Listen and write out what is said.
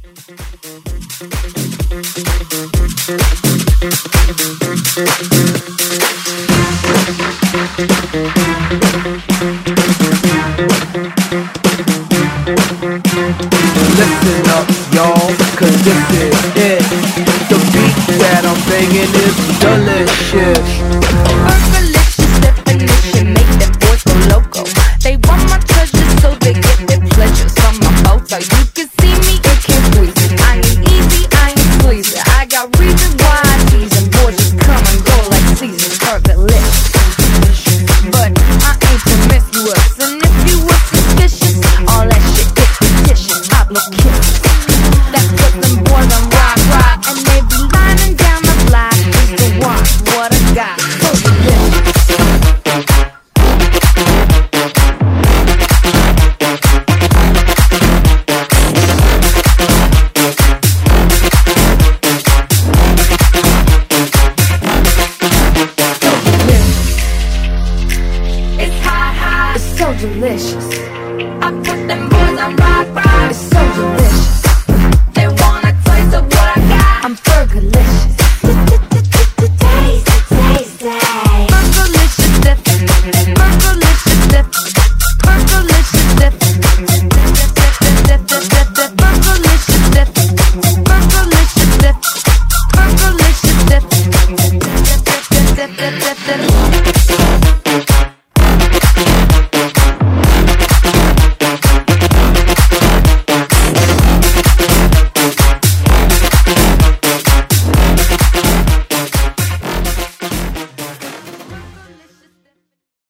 Listen up, y'all, 'cause this is it. The beat that I'm banging is delicious. Fergalicious definition, make them boys go loco. They want my treasures, so they get their pleasures from my photo. You can see me, you can't squeeze it. I ain't easy, I ain't sleazy. I got reasons why I tease them. Boys just come and go like seasons. Fergalicious, but I ain't promiscuous. And if you were suspicious, all that shit is fictitious. Obligation, that's what them